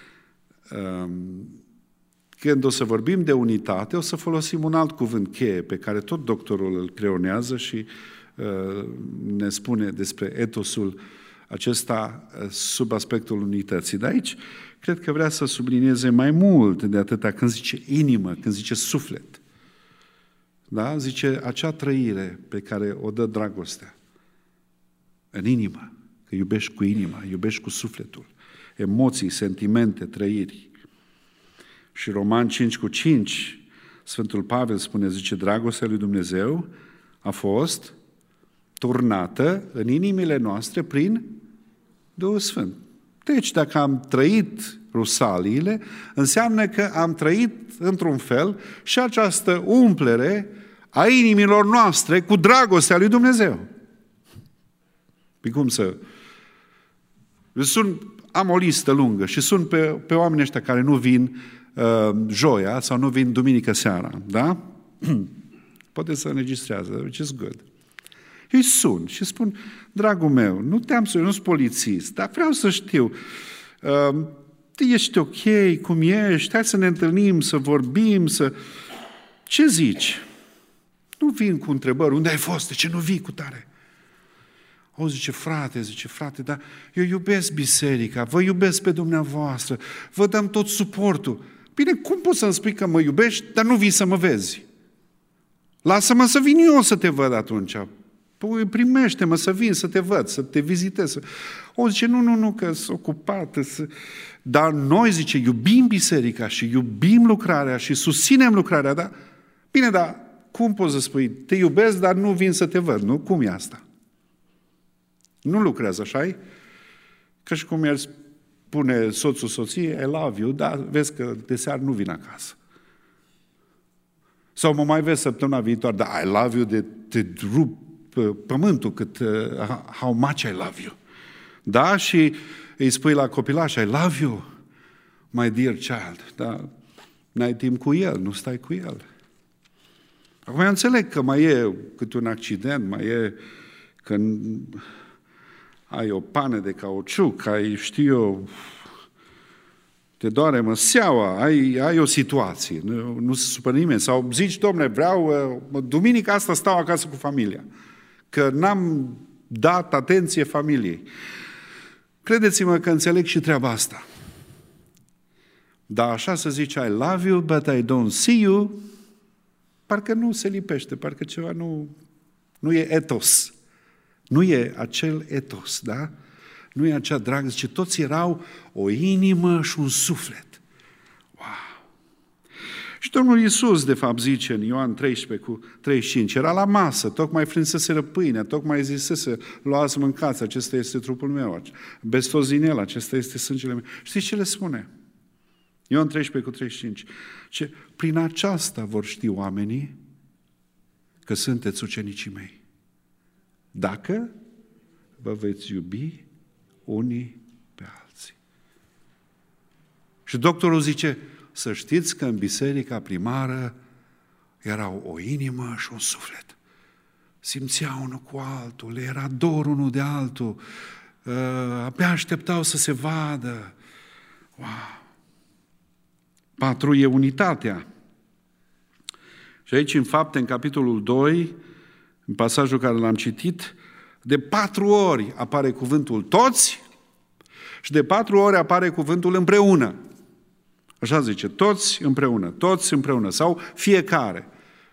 Când o să vorbim de unitate, o să folosim un alt cuvânt cheie pe care tot doctorul îl creionează și ne spune despre etosul acesta sub aspectul unității. Dar aici cred că vrea să sublinieze mai mult de atâta când zice inimă, când zice suflet. Da? Zice acea trăire pe care o dă dragostea. În inimă, că iubești cu inima, iubești cu sufletul. Emoții, sentimente, trăiri. Și Roman 5 cu 5, Sfântul Pavel spune, zice, dragostea lui Dumnezeu a fost turnată în inimile noastre prin Duhul Sfânt. Deci, dacă am trăit rusaliile, înseamnă că am trăit într-un fel și această umplere a inimilor noastre cu dragostea lui Dumnezeu. Păi cum să... Am o listă lungă și sunt pe oamenii ăștia care nu vin joia sau nu vin duminică seara, da? Poate să înregistrează, which is good. Îi sun și spun, dragul meu, nu te-am sunat, nu sunt polițist, dar vreau să știu, ești ok, cum ești, hai să ne întâlnim, să vorbim, Ce zici? Nu vin cu întrebări, unde ai fost, de ce nu vii cu tare? Zice, frate, dar eu iubesc biserica, vă iubesc pe dumneavoastră, vă dăm tot suportul. Bine, cum poți să-mi spui că mă iubești, dar nu vii să mă vezi? Lasă-mă să vin eu să te văd atunci. Păi primește-mă să vin, să te văd, să te vizitez. Zice, nu, că sunt ocupată. Dar noi, zice, iubim biserica și iubim lucrarea și susținem lucrarea, da? Bine, dar cum poți să spui, te iubesc, dar nu vin să te văd, nu? Cum e asta? Nu lucrează așa-i? Că și cum el spune soțul soției, I love you, dar vezi că de seară nu vin acasă. Sau mă mai vezi săptămâna viitoare, dar I love you de te rup pământul cât how much I love you. Da? Și îi spui la copilaș, I love you, my dear child. Dar n-ai timp cu el, nu stai cu el. Acum eu înțeleg că mai e câte un accident, mai e când ai o pană de cauciuc, ai, știu eu, te doare măseaua, ai o situație, nu se supără nimeni. Sau zici, dom'le, vreau, duminica asta stau acasă cu familia, că n-am dat atenție familiei. Credeți-mă că înțeleg și treaba asta. Dar așa să zici, I love you, but I don't see you, parcă nu se lipește, parcă ceva nu e etos. Nu e acel etos, da? Nu e acea dragă, zice, toți erau o inimă și un suflet. Wow! Și Domnul Iisus, de fapt, zice în Ioan 13:35, era la masă, tocmai frânseseră pâinea, tocmai zisese, luați, mâncați, acesta este trupul meu, bestoți din el, acesta este sângele meu. Știți ce le spune? Ioan 13:35. Ce? Prin aceasta vor ști oamenii că sunteți ucenicii mei. Dacă vă veți iubi unii pe alții. Și doctorul zice, să știți că în biserica primară erau o inimă și un suflet. Simțeau unul cu altul, le era dor unul de altul, abia așteptau să se vadă. Wow! 4 e unitatea. Și aici, în Fapte, în capitolul 2, în pasajul care l-am citit, de 4 ori apare cuvântul toți și de 4 ori apare cuvântul împreună. Așa zice, toți împreună sau fiecare.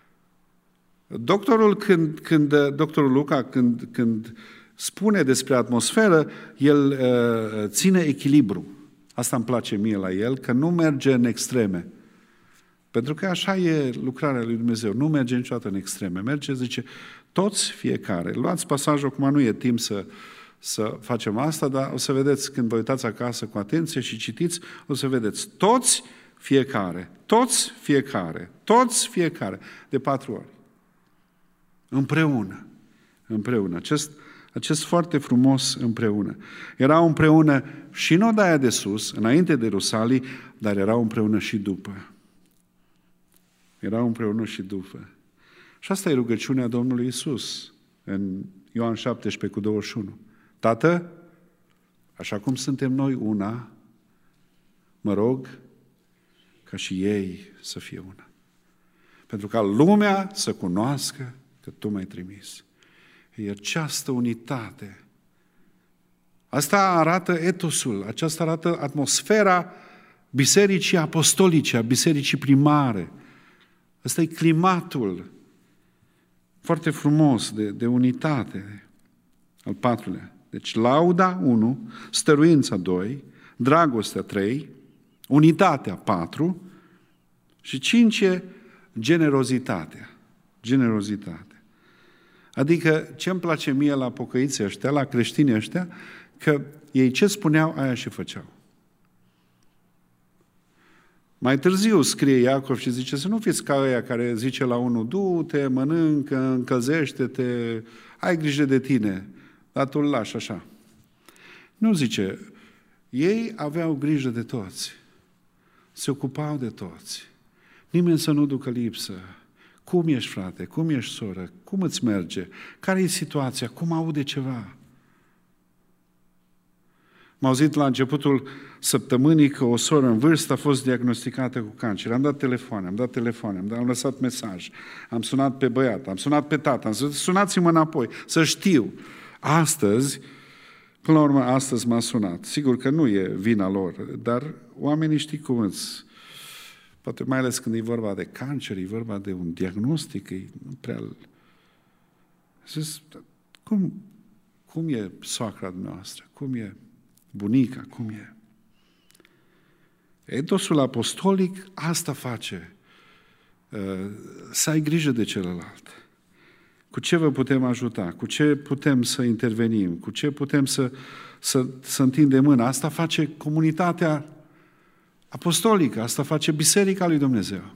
Doctorul Luca, când spune despre atmosferă, el ține echilibru. Asta îmi place mie la el, că nu merge în extreme. Pentru că așa e lucrarea lui Dumnezeu. Nu merge niciodată în extreme. Merge, zice, toți, fiecare. Luați pasajul, acum nu e timp să facem asta, dar o să vedeți când vă uitați acasă cu atenție și citiți, o să vedeți toți, fiecare. Toți, fiecare. Toți, fiecare. De 4 ori. Împreună. Acest foarte frumos împreună. Erau împreună și în odaia de sus, înainte de Ierusalim, dar erau împreună și după. Erau împreună și după. Și asta e rugăciunea Domnului Iisus în Ioan 17:21. Tată, așa cum suntem noi una, mă rog ca și ei să fie una. Pentru ca lumea să cunoască că Tu m-ai trimis. E această unitate. Asta arată etosul, aceasta arată atmosfera bisericii apostolice, a bisericii primare. Ăsta e climatul foarte frumos de unitate. Al 4-lea. Deci lauda 1, stăruința 2, dragostea 3, unitatea 4 și 5 generozitatea. Generozitatea. Adică ce îmi place mie la pocăiții ăștia, la creștinii ăștia, că ei ce spuneau, aia și făceau. Mai târziu scrie Iacov și zice să nu fiți ca ăia care zice la unul, du-te, mănâncă, încălzește-te, ai grijă de tine, dar tu îl lași așa. Nu zice, ei aveau grijă de toți, se ocupau de toți, nimeni să nu ducă lipsă. Cum ești, frate? Cum ești, soră? Cum îți merge? Care e situația? Cum aude ceva? M-au auzit la începutul săptămânii că o soră în vârstă a fost diagnosticată cu cancer. Am dat telefoane, am lăsat mesaj, am sunat pe băiat, am sunat pe tată, am zis, sunați-mă înapoi, să știu. Astăzi, până la urmă, astăzi m-a sunat. Sigur că nu e vina lor, dar oamenii știi cum îți... Poate mai ales când e vorba de cancer, e vorba de un diagnostic, e prea... Zis, cum e soacra noastră? Cum e bunica? Cum e? Etosul apostolic asta face. Să ai grijă de celălalt. Cu ce vă putem ajuta? Cu ce putem să intervenim? Cu ce putem să întindem mâna? Asta face comunitatea apostolică, asta face Biserica lui Dumnezeu.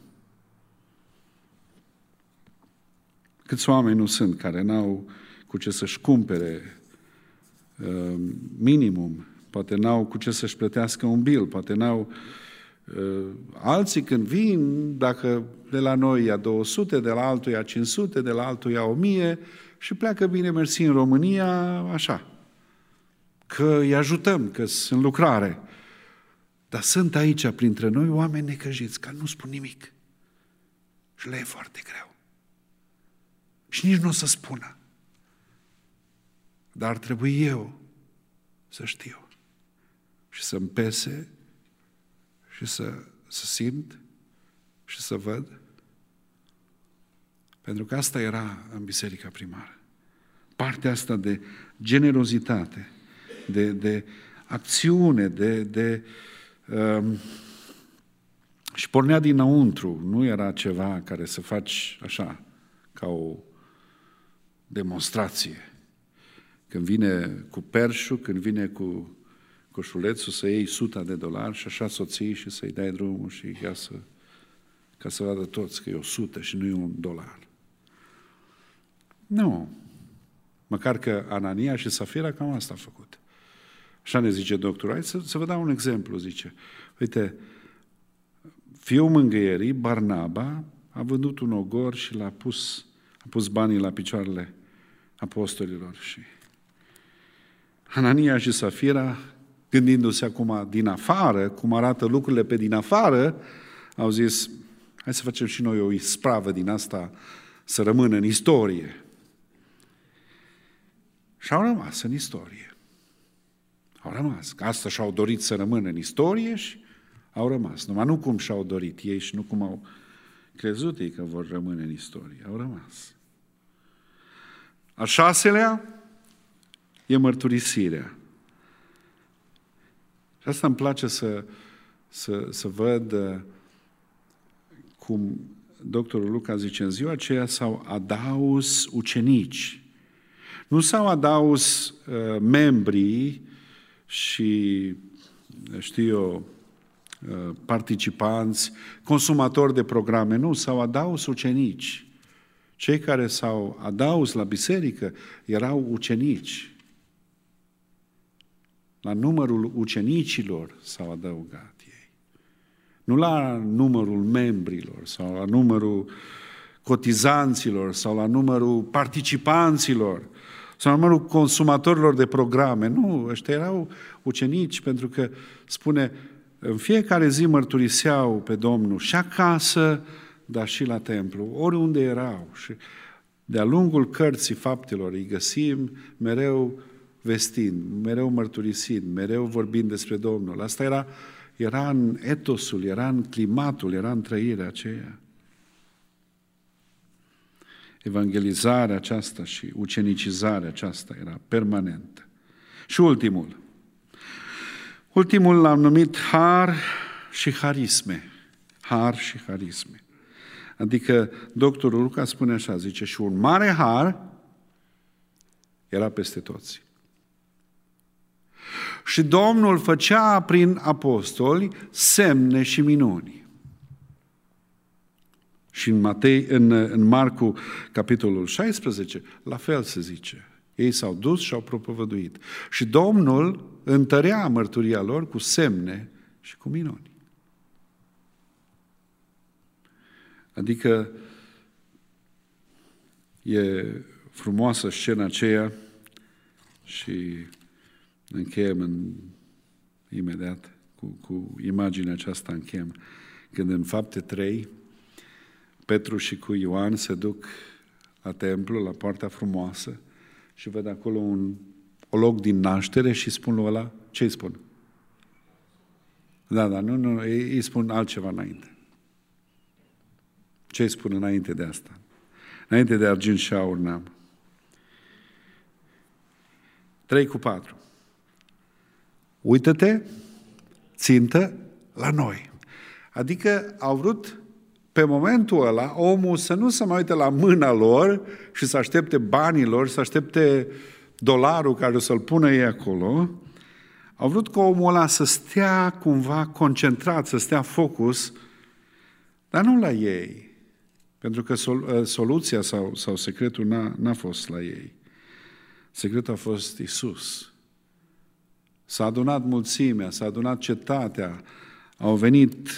Câți oameni nu sunt care n-au cu ce să-și cumpere minimum, poate n-au cu ce să-și plătească un bil, poate n-au... Alții când vin, dacă de la noi ia 200, de la altul ia 500, de la altul ia 1000 și pleacă bine mersi în România, așa. Că îi ajutăm, că sunt în lucrare. Dar sunt aici printre noi oameni necăjiți, care nu spun nimic. Și le e foarte greu. Și nici nu o să spună. Dar ar trebui eu să știu și să-mi pese și să simt și să văd. Pentru că asta era în biserica primară. Partea asta de generozitate, de acțiune, și pornea dinăuntru. Nu era ceva care să faci așa, ca o demonstrație. Când vine cu perșul, când vine cu coșulețul să iei $100 și așa să o ții și să-i dai drumul și ca să vadă toți că e 100 și nu e $1. Nu. Măcar că Anania și Safira cam asta a făcut. Așa ne zice doctorul. Hai să vă dau un exemplu, zice. Uite, fiul mângâierii, Barnaba, a vândut un ogor și a pus banii la picioarele apostolilor. Și Anania și Safira, gândindu-se acum din afară, cum arată lucrurile pe din afară, au zis, hai să facem și noi o ispravă din asta să rămână în istorie. Și au rămas în istorie. Au rămas. Că asta și-au dorit să rămână în istorie și au rămas. Numai nu cum și-au dorit ei și nu cum au crezut ei că vor rămâne în istorie. Au rămas. Al 6-lea e mărturisirea. Și asta îmi place să văd cum doctorul Luca zice, în ziua aceea s-au adaus ucenici. Nu s-au adaus membrii și, știu eu, participanți, consumatori de programe, nu, s-au adaus ucenici. Cei care s-au adaus la biserică erau ucenici. La numărul ucenicilor s-au adăugat ei. Nu la numărul membrilor sau la numărul cotizanților sau la numărul participanților sau la numărul consumatorilor de programe. Nu, ăștia erau ucenici pentru că, spune, în fiecare zi mărturiseau pe Domnul și acasă, dar și la templu, oriunde erau. Și de-a lungul cărții faptelor îi găsim mereu vestind, mereu mărturisind, mereu vorbind despre Domnul. Asta era în etosul, era în climatul, era în trăirea aceea. Evangelizarea aceasta și ucenicizarea aceasta era permanentă. Și ultimul l-am numit har și harisme. Har și harisme. Adică doctorul Luca spune așa, zice, și un mare har era peste toți. Și Domnul făcea prin apostoli semne și minuni. Și în Marcu, capitolul 16, la fel se zice. Ei s-au dus și au propovăduit. Și Domnul întărea mărturia lor cu semne și cu minuni. Adică e frumoasă scena aceea și încheiem imediat cu imaginea aceasta încheiem. Când în Fapte 3, Petru și cu Ioan se duc la templu, la Poarta Frumoasă și văd acolo un loc din naștere și spun lui ăla, ce îi spun? Da, nu, ei spun altceva înainte. Ce îi spun înainte de asta? Înainte de argint și aur n-am. 3:4. Uită-te, țintă la noi. Adică au vrut pe momentul ăla omul să nu se mai uite la mâna lor și să aștepte banii lor, să aștepte dolarul care o să-l pună ei acolo. Au vrut ca omul ăla să stea cumva concentrat, să stea focus, dar nu la ei. Pentru că soluția sau secretul n-a fost la ei. Secretul a fost Iisus. S-a adunat mulțimea, s-a adunat cetatea, au venit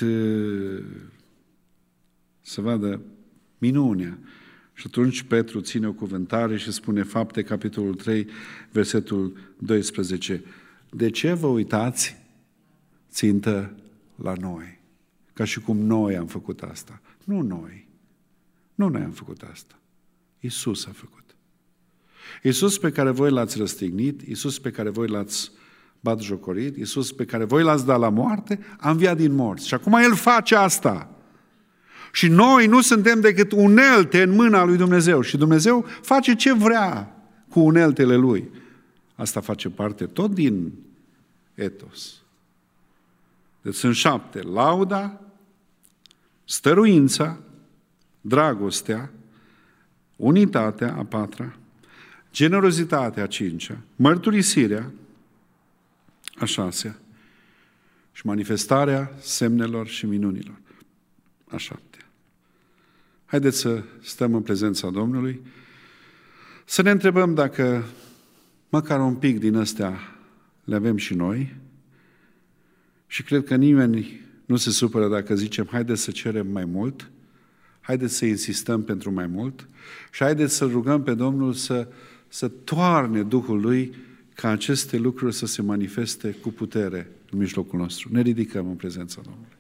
să vadă minunea. Și atunci Petru ține o cuvântare și spune Fapte, capitolul 3, versetul 12. De ce vă uitați țintă la noi. Ca și cum noi am făcut asta. Nu noi. Nu noi am făcut asta. Iisus a făcut. Iisus pe care voi l-ați răstignit, Iisus pe care voi l-ați batjocorit, Iisus pe care voi l-ați dat la moarte, a înviat din morți. Și acum El face asta. Și noi nu suntem decât unelte în mâna lui Dumnezeu. Și Dumnezeu face ce vrea cu uneltele Lui. Asta face parte tot din etos. Deci sunt 7. Lauda, stăruința, dragostea, unitatea, a 4-a, generozitatea, a 5-a, mărturisirea, a 6-a, și manifestarea semnelor și minunilor, a 7-a. Haideți să stăm în prezența Domnului, să ne întrebăm dacă măcar un pic din astea le avem și noi, și cred că nimeni nu se supără dacă zicem haideți să cerem mai mult, haideți să insistăm pentru mai mult și haideți să rugăm pe Domnul să toarne Duhul Lui ca aceste lucruri să se manifeste cu putere în mijlocul nostru. Ne ridicăm în prezența Domnului.